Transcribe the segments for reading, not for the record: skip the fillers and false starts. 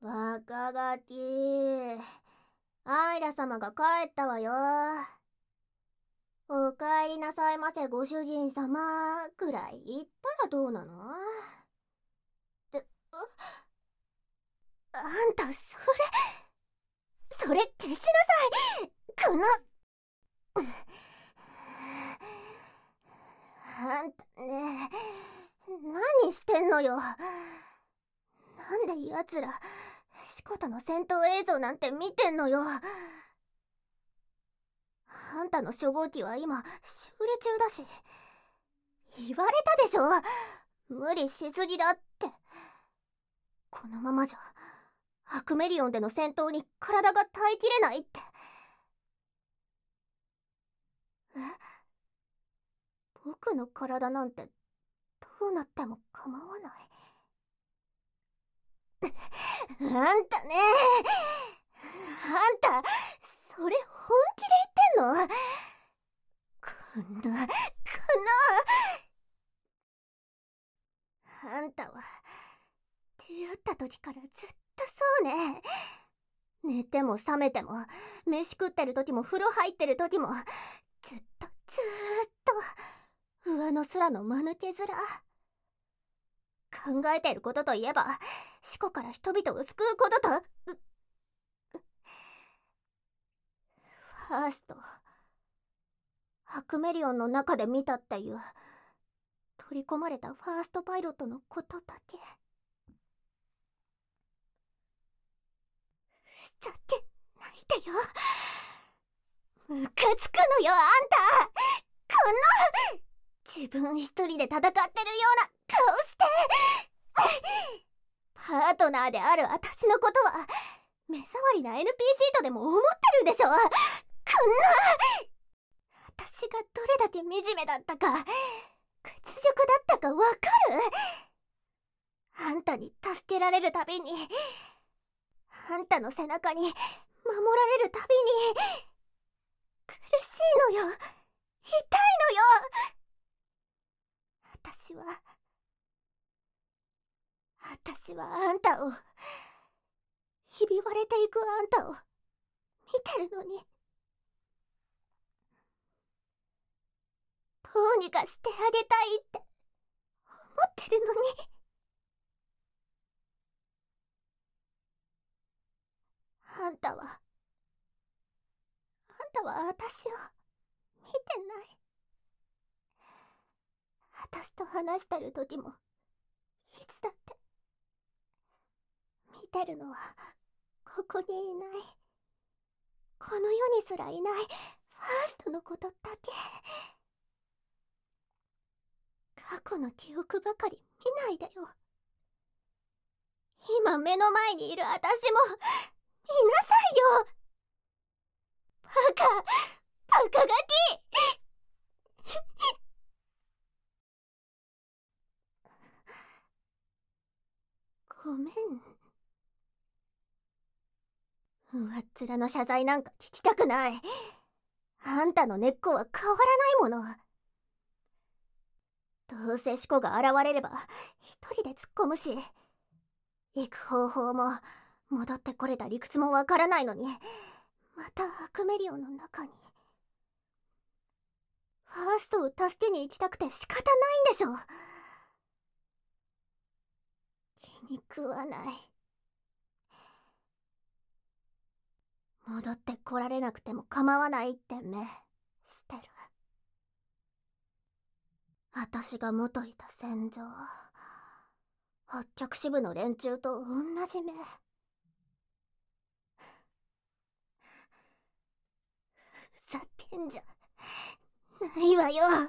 若ガキ、アイラ様が帰ったわよ。お帰りなさいませご主人様くらい言ったらどうなの？あんたそれ消しなさい。あんたね、何してんのよ。なんで奴らシコとの戦闘映像なんて見てんのよ。あんたの初号機は今修理中だし、言われたでしょ、無理しすぎだって。このままじゃアクメリオンでの戦闘に体が耐えきれないって。僕の体なんてどうなっても構わない。あんたね、あんたそれ本気で言ってんの？あんたは出会った時からずっとそうね。寝ても覚めても、飯食ってる時も風呂入ってる時も、ずっと上の空の間抜け面。考えてることといえば、死後から人々を救うことと、ファースト、アクメリオンの中で見たっていう、取り込まれたファーストパイロットのことだけ。ふざけないでよ。ムカつくのよ、あんた。自分一人で戦ってるような顔して。パートナーである私のことは目障りな NPC とでも思ってるんでしょ。私がどれだけ惨めだったか、屈辱だったかわかる？あんたに助けられるたびに、あんたの背中に守られるたびに苦しいのよ、痛いのよ。私はあんたを、ひび割れていくあんたを見てるのに、どうにかしてあげたいって思ってるのに。あんたは私を見てない。私と話してる時もいつだって見てるのはここにいない、この世にすらいないファーストのことだけ。過去の記憶ばかり見ないでよ。今目の前にいる私も見なさいよ。バカガキ。ごめん。上っ面の謝罪なんか聞きたくない。あんたの根っこは変わらないもの。どうせシコが現れれば一人で突っ込むし、行く方法も戻ってこれた理屈もわからないのに、またアクメリオンの中に。ファーストを助けに行きたくて仕方ないんでしょ。気に食わない。戻ってこられなくても構わないって目してる。私が元いた戦場、北極支部の連中と同じ目。ふざけんじゃないわよ。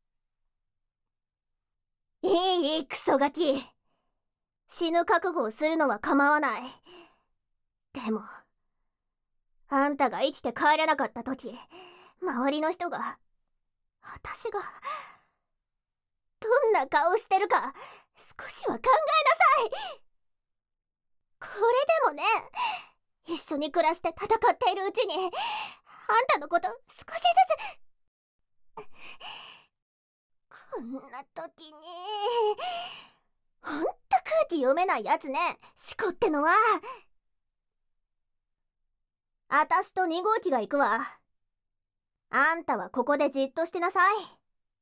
いいクソガキ、死ぬ覚悟をするのは構わない。でもあんたが生きて帰らなかった時、周りの人が、私がどんな顔してるか少しは考えなさい。これでもね、一緒に暮らして戦っているうちにあんたのこと少しずつ。こんな時にほんと空気読めないやつね、シコってのは。あたしと2号機が行くわ。あんたはここでじっとしてなさい。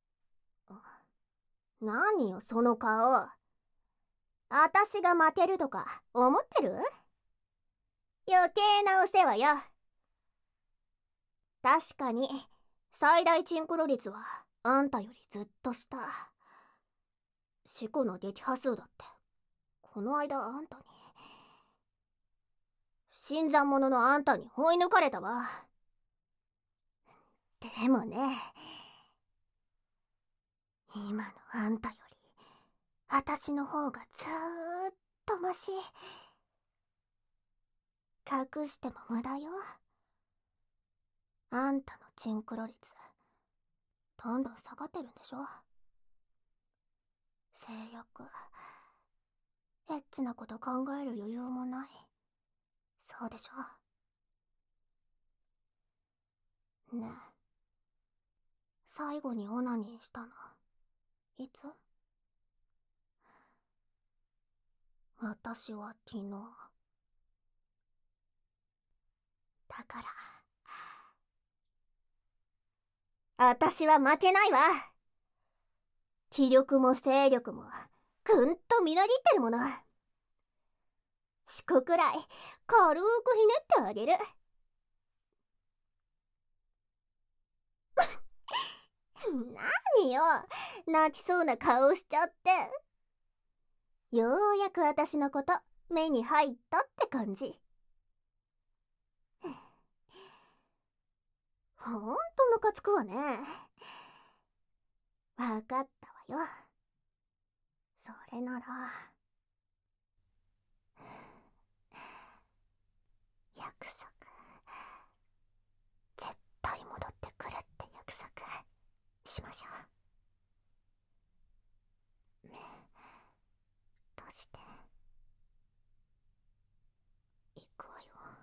何よその顔。あたしが負けるとか思ってる？余計なお世話よ。確かに最大チンクロ率はあんたよりずっと下。死後の撃破数だってこの間あんたに、新参者のあんたに追い抜かれたわ。でもね、今のあんたよりあたしの方がずーっとマシ。隠しても無駄よ。あんたのチンクロ率どんどん下がってるんでしょ。性欲、エッチなこと考える余裕もない。そうでしょ。ねえ、最後にオナニーしたのいつ？私は昨日。だから私は負けないわ。気力も精力もぐんとみなぎってるもの。四股くらい軽くひねってあげる。何よ、泣きそうな顔しちゃって。ようやく私のこと目に入ったって感じ。ほんとムカつくわね。わかったわよ。それなら約束、絶対戻ってくるって約束しましょう。目閉じていくわよ。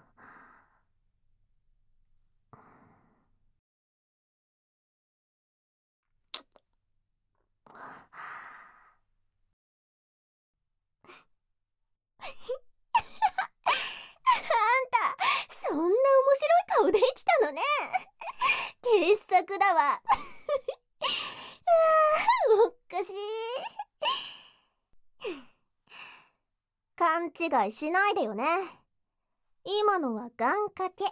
そんな面白い顔できたのね。傑作だわ。おかしい。勘違いしないでよね。今のは願掛け。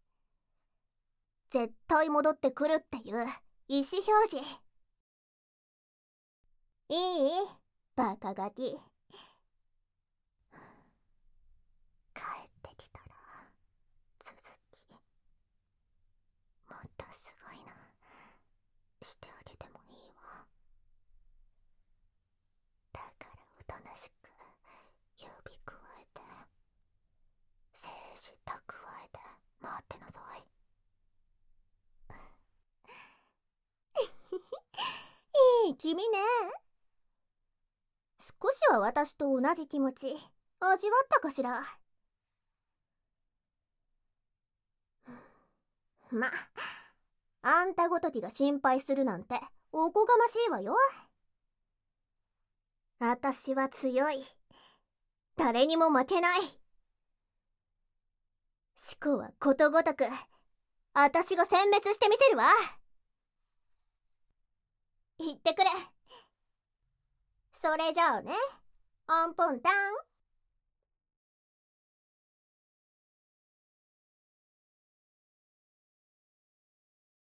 絶対戻ってくるっていう意思表示。いい？バカガキ。帰ってきたら続きもっとすごいなしてあげてもいいわ。だからおとなしく指くわえて精子蓄えて待ってなさい。いい君ね。少しは私と同じ気持ち味わったかしら。ま、あんたごときが心配するなんておこがましいわよ。あたしは強い。誰にも負けない。シコはことごとくあたしが殲滅してみせるわ。言ってくれ。それじゃあね、アンポンタン。